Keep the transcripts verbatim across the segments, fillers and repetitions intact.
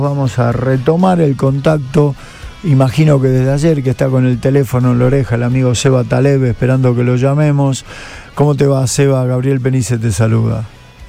Vamos a retomar el contacto, imagino que desde ayer, que está con el teléfono en la oreja el amigo Seba Taleb, esperando que lo llamemos. ¿Cómo te va, Seba? Gabriel Penice te saluda.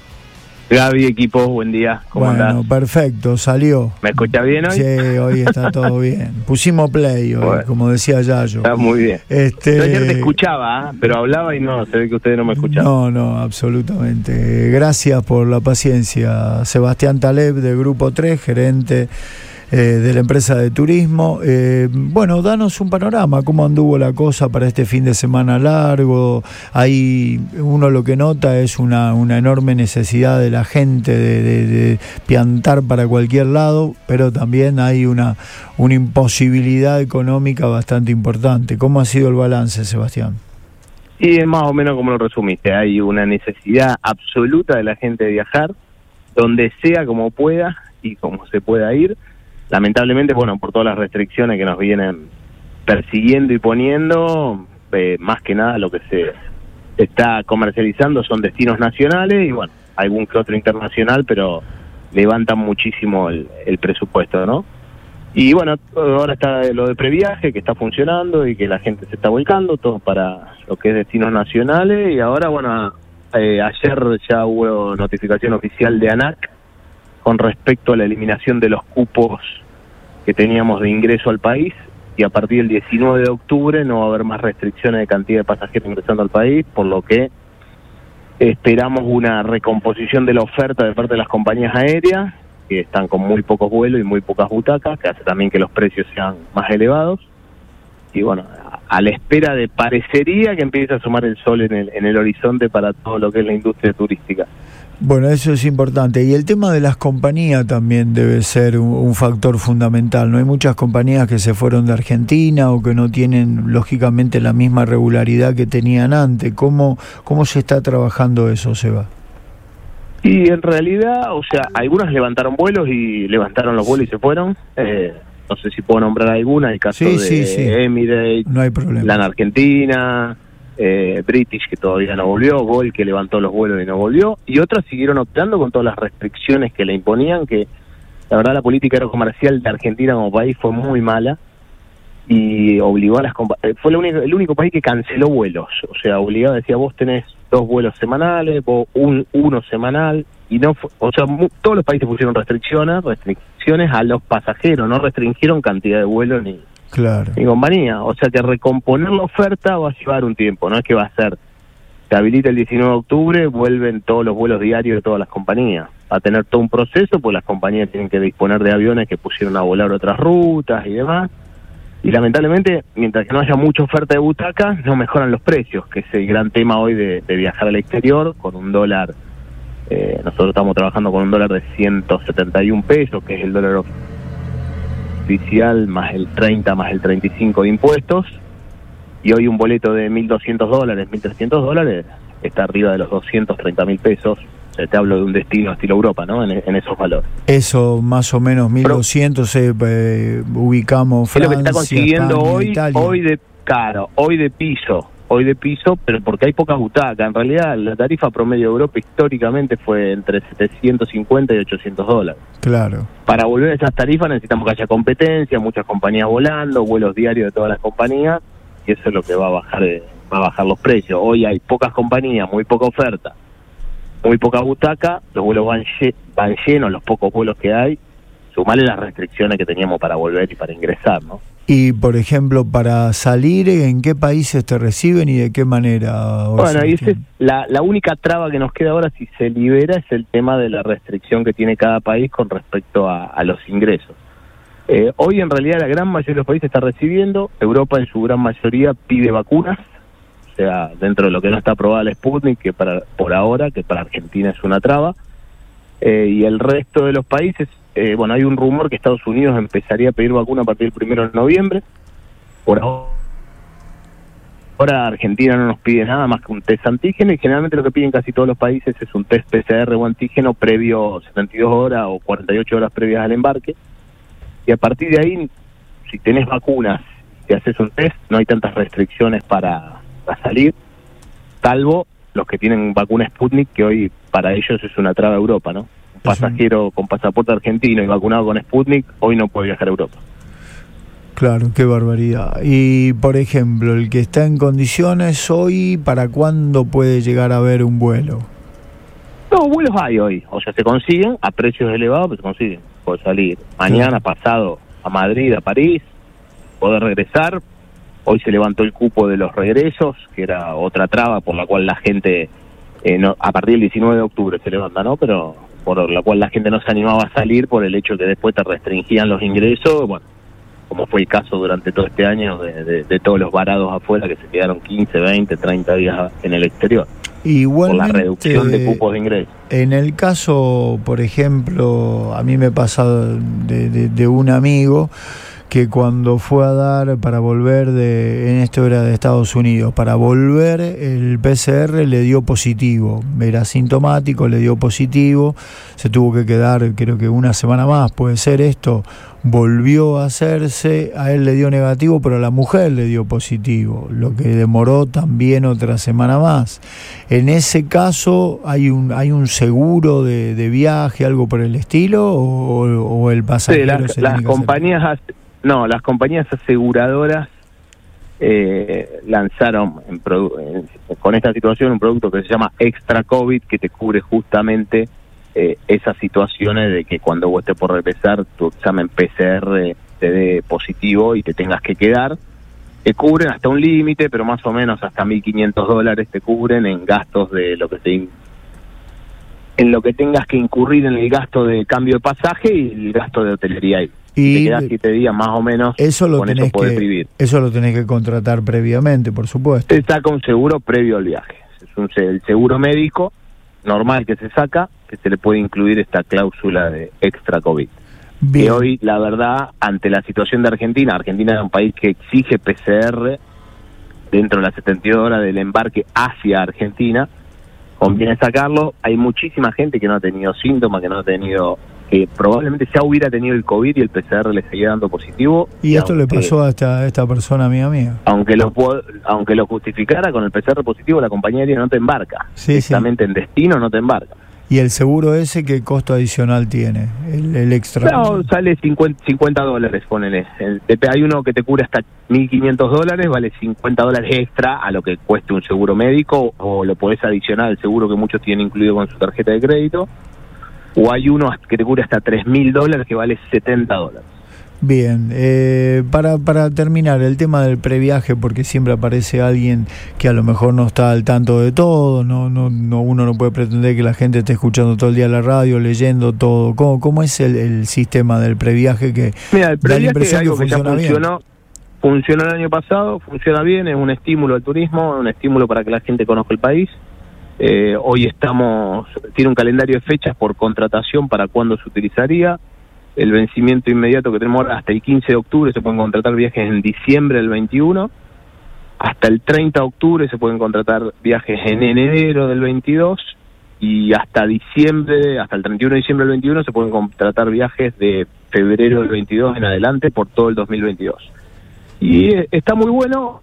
Gaby, equipo, buen día. ¿Cómo bueno, andás? Perfecto, salió. ¿Me escuchás bien hoy? Sí, hoy está todo bien. Pusimos play hoy, bueno, como decía Yayo. Está muy bien. Este... Yo ayer te escuchaba, ¿eh? Pero hablaba y no, se ve que ustedes no me escuchaban. No, no, absolutamente. Gracias por la paciencia. Sebastián Taleb, de Grupo tres, gerente eh, de la empresa de turismo. Eh, bueno, danos un panorama, cómo anduvo la cosa para este fin de semana largo. Ahí uno lo que nota es una, una enorme necesidad de la gente de, de, de piantar para cualquier lado, pero también hay una, una imposibilidad económica bastante importante. ¿Cómo ha sido el balance, Sebastián? Y es más o menos como lo resumiste. Hay una necesidad absoluta de la gente de viajar, donde sea, como pueda y como se pueda ir. Lamentablemente, bueno, por todas las restricciones que nos vienen persiguiendo y poniendo, eh, más que nada lo que se está comercializando son destinos nacionales y, bueno, algún que otro internacional, pero levantan muchísimo el, el presupuesto, ¿no? Y, bueno, ahora está lo de previaje, que está funcionando y que la gente se está volcando, todo para lo que es destinos nacionales. Y ahora, bueno, eh, ayer ya hubo notificación oficial de ANAC con respecto a la eliminación de los cupos que teníamos de ingreso al país, y a partir del diecinueve de octubre no va a haber más restricciones de cantidad de pasajeros ingresando al país, por lo que esperamos una recomposición de la oferta de parte de las compañías aéreas, que están con muy pocos vuelos y muy pocas butacas, que hace también que los precios sean más elevados. Y bueno, a, a la espera de, parecería que empiece a asomar el sol en el, en el horizonte para todo lo que es la industria turística. Bueno, eso es importante. Y el tema de las compañías también debe ser un, un factor fundamental. No hay muchas compañías que se fueron de Argentina o que no tienen, lógicamente, la misma regularidad que tenían antes. ¿Cómo, cómo se está trabajando eso, Seba? Y en realidad, o sea, algunas levantaron vuelos y levantaron los vuelos y se fueron. Eh, no sé si puedo nombrar alguna, el caso sí, de sí, sí. Emirates, no hay problema. LAN Argentina, eh, British, que todavía no volvió, Gol, que levantó los vuelos y no volvió, y otras siguieron optando con todas las restricciones que le imponían, que la verdad la política aerocomercial de Argentina como país fue muy mala, y obligó a las compañías, fue el único, el único país que canceló vuelos, o sea, obligado, decía, vos tenés dos vuelos semanales, vos un uno semanal, y no fue, o sea, mu- todos los países pusieron restricciones, restricciones a los pasajeros, no restringieron cantidad de vuelos ni, claro. ni compañía, o sea que recomponer la oferta va a llevar un tiempo, no es que va a ser, se habilita el diecinueve de octubre, vuelven todos los vuelos diarios de todas las compañías, va a tener todo un proceso, pues las compañías tienen que disponer de aviones que pusieron a volar otras rutas y demás. Y lamentablemente, mientras que no haya mucha oferta de butacas, no mejoran los precios, que es el gran tema hoy de, de viajar al exterior, con un dólar, eh, nosotros estamos trabajando con un dólar de ciento setenta y un pesos, que es el dólar oficial, más el treinta, más el treinta y cinco de impuestos, y hoy un boleto de mil doscientos dólares, mil trescientos dólares, está arriba de los doscientos treinta mil pesos. Te hablo de un destino estilo Europa, ¿no? En, en esos valores. Eso, más o menos mil doscientos, eh, eh, ubicamos Francia, es lo que está consiguiendo España, hoy, Italia. hoy de caro, hoy de piso, hoy de piso, pero porque hay pocas butacas. En realidad, la tarifa promedio de Europa históricamente fue entre setecientos cincuenta y ochocientos dólares. Claro. Para volver a esas tarifas necesitamos que haya competencia, muchas compañías volando, vuelos diarios de todas las compañías, y eso es lo que va a bajar, eh, va a bajar los precios. Hoy hay pocas compañías, muy poca oferta, muy poca butaca, los vuelos van, lle- van llenos, los pocos vuelos que hay, sumarle las restricciones que teníamos para volver y para ingresar, ¿no? Y, por ejemplo, para salir, ¿en qué países te reciben y de qué manera? Bueno, y esa es la, la única traba que nos queda ahora, si se libera, es el tema de la restricción que tiene cada país con respecto a, a los ingresos. Eh, hoy, en realidad, la gran mayoría de los países está recibiendo, Europa en su gran mayoría pide vacunas, o sea, dentro de lo que no está aprobada la Sputnik, que para por ahora, que para Argentina es una traba, eh, y el resto de los países, eh, bueno, hay un rumor que Estados Unidos empezaría a pedir vacuna a partir del primero de noviembre, por ahora Argentina no nos pide nada más que un test antígeno, y generalmente lo que piden casi todos los países es un test P C R o antígeno previo setenta y dos horas o cuarenta y ocho horas previas al embarque, y a partir de ahí, si tenés vacunas, si haces un test, no hay tantas restricciones para a salir, salvo los que tienen vacuna Sputnik, que hoy para ellos es una traba Europa, ¿no? pasajero con pasaporte argentino y vacunado con Sputnik hoy no puede viajar a Europa. Claro, qué barbaridad. Y, por ejemplo, el que está en condiciones hoy, ¿para cuándo puede llegar a ver un vuelo? No, vuelos hay hoy. O sea, se consiguen a precios elevados, pero se consiguen. Puede salir mañana, pasado, a Madrid, a París, poder regresar. Hoy se levantó el cupo de los regresos, que era otra traba por la cual la gente, eh, no, a partir del diecinueve de octubre se levanta, ¿no? Pero por la cual la gente no se animaba a salir por el hecho que después te restringían los ingresos, bueno, como fue el caso durante todo este año de, de, de todos los varados afuera que se quedaron quince, veinte, treinta días en el exterior. Igualmente, por la reducción de cupos de ingresos. En el caso, por ejemplo, a mí me pasa de, de, de un amigo que cuando fue a dar para volver de, en esto era de Estados Unidos, para volver el P C R le dio positivo, era asintomático, le dio positivo, se tuvo que quedar creo que una semana más, puede ser esto, volvió a hacerse, a él le dio negativo, pero a la mujer le dio positivo, lo que demoró también otra semana más. En ese caso, ¿hay un hay un seguro de, de viaje, algo por el estilo, o, o el pasajero sí, las, se las compañías hace, No, las compañías aseguradoras eh, lanzaron en produ- en, con esta situación un producto que se llama Extra COVID, que te cubre justamente eh, esas situaciones de que cuando vos estés por regresar tu examen P C R te dé positivo y te tengas que quedar. Te cubren hasta un límite, pero más o menos hasta mil quinientos dólares te cubren en gastos de lo que te in- en lo que tengas que incurrir en el gasto de cambio de pasaje y el gasto de hotelería. Y te quedas siete días más o menos, eso lo con tenés eso podés que, vivir. Eso lo tenés que contratar previamente, por supuesto. Se saca un seguro previo al viaje. Es un, el seguro médico normal que se saca, que se le puede incluir esta cláusula de extra COVID. Bien. Que hoy, la verdad, ante la situación de Argentina, Argentina es un país que exige P C R dentro de las setenta y dos horas del embarque hacia Argentina, conviene sacarlo. Hay muchísima gente que no ha tenido síntomas, que no ha tenido, que probablemente ya hubiera tenido el COVID y el P C R le seguía dando positivo. Y, y esto aunque, le pasó a esta, a esta persona amiga mía. Aunque lo aunque lo justificara con el P C R positivo, la compañía aérea no te embarca. Sí, Exactamente, sí. En destino no te embarca. ¿Y el seguro ese qué costo adicional tiene? El, el extra. No, sale cincuenta dólares, ponele. El, hay uno que te cubre hasta mil quinientos dólares, vale cincuenta dólares extra a lo que cueste un seguro médico, o lo podés adicionar al seguro que muchos tienen incluido con su tarjeta de crédito. O hay uno que te cubre hasta tres mil dólares que vale setenta dólares. Bien, eh, para, para terminar el tema del previaje, porque siempre aparece alguien que a lo mejor no está al tanto de todo, no, no, no uno no puede pretender que la gente esté escuchando todo el día la radio, leyendo todo. ¿Cómo, cómo es el, el sistema del previaje que Mira, el previaje da la impresión es algo que que ya funciona funcionó, bien? Funcionó el año pasado, funciona bien, es un estímulo al turismo, un estímulo para que la gente conozca el país. Eh, hoy estamos, tiene un calendario de fechas por contratación para cuándo se utilizaría. El vencimiento inmediato que tenemos ahora hasta el quince de octubre se pueden contratar viajes en diciembre del veintiuno, hasta el treinta de octubre se pueden contratar viajes en enero del veintidós y hasta diciembre, hasta el treinta y uno de diciembre del veintiuno se pueden contratar viajes de febrero del veintidós en adelante por todo el dos mil veintidós. Y eh, está muy bueno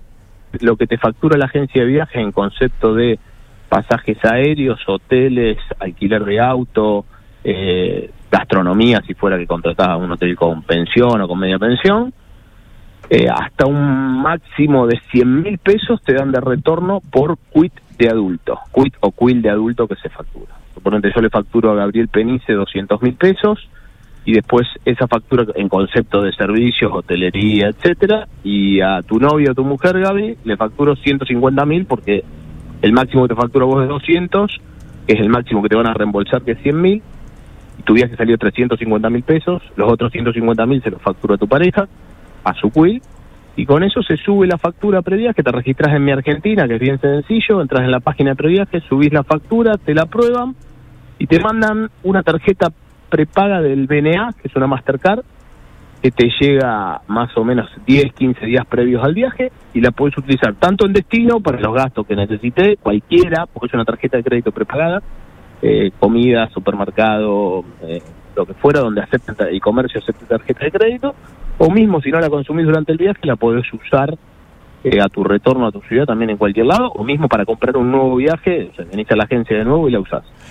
lo que te factura la agencia de viajes en concepto de pasajes aéreos, hoteles, alquiler de auto, eh, gastronomía si fuera que contrataba un hotel con pensión o con media pensión, eh, hasta un máximo de cien mil pesos te dan de retorno por quit de adulto, quit o quill de adulto que se factura. Suponete, yo le facturo a Gabriel Penice doscientos mil pesos y después esa factura en concepto de servicios, hotelería, etcétera, y a tu novia o tu mujer, Gaby, le facturo ciento cincuenta mil porque el máximo que te factura vos es doscientos, que es el máximo que te van a reembolsar, que es cien mil, y tu viaje salió trescientos cincuenta mil pesos, los otros ciento cincuenta mil se los factura a tu pareja, a su quill, y con eso se sube la factura previaje, te registras en Mi Argentina, que es bien sencillo, entras en la página de previaje, subís la factura, te la aprueban, y te mandan una tarjeta prepaga del B N A, que es una Mastercard, que te llega más o menos diez, quince días previos al viaje, y la puedes utilizar tanto en destino para los gastos que necesites, cualquiera, porque es una tarjeta de crédito prepagada, eh, comida, supermercado, eh, lo que fuera, donde acepten y comercio acepte tarjeta de crédito, o mismo si no la consumís durante el viaje, la podés usar eh, a tu retorno a tu ciudad también en cualquier lado, o mismo para comprar un nuevo viaje, o sea, venís a la agencia de nuevo y la usás.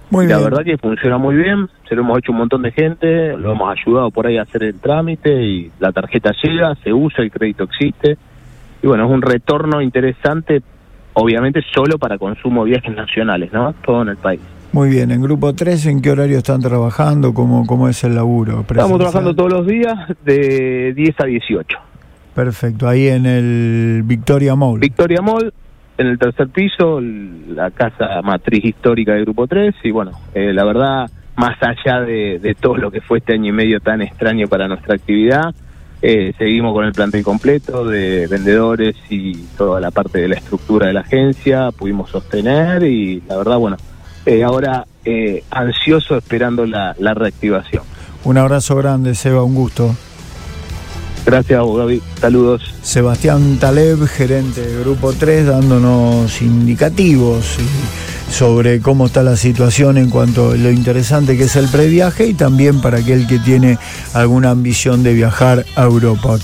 Muy la bien. verdad que funciona muy bien, se lo hemos hecho un montón de gente, lo hemos ayudado por ahí a hacer el trámite y la tarjeta llega, se usa, el crédito existe. Y bueno, es un retorno interesante, obviamente solo para consumo de viajes nacionales, ¿no? Todo en el país. Muy bien, en Grupo tres, ¿en qué horario están trabajando? ¿Cómo, cómo es el laburo? Estamos trabajando todos los días de diez a dieciocho. Perfecto, ahí en el Victoria Mall. Victoria Mall, en el tercer piso, la casa matriz histórica de Grupo tres, y bueno, eh, la verdad, más allá de, de todo lo que fue este año y medio tan extraño para nuestra actividad, eh, seguimos con el plantel completo de vendedores y toda la parte de la estructura de la agencia, pudimos sostener y la verdad, bueno, eh, ahora eh, ansioso esperando la, la reactivación. Un abrazo grande, Seba, un gusto. Gracias a vos, Gaby. Saludos. Sebastián Taleb, gerente de Grupo tres, dándonos indicativos sobre cómo está la situación en cuanto a lo interesante que es el previaje y también para aquel que tiene alguna ambición de viajar a Europa.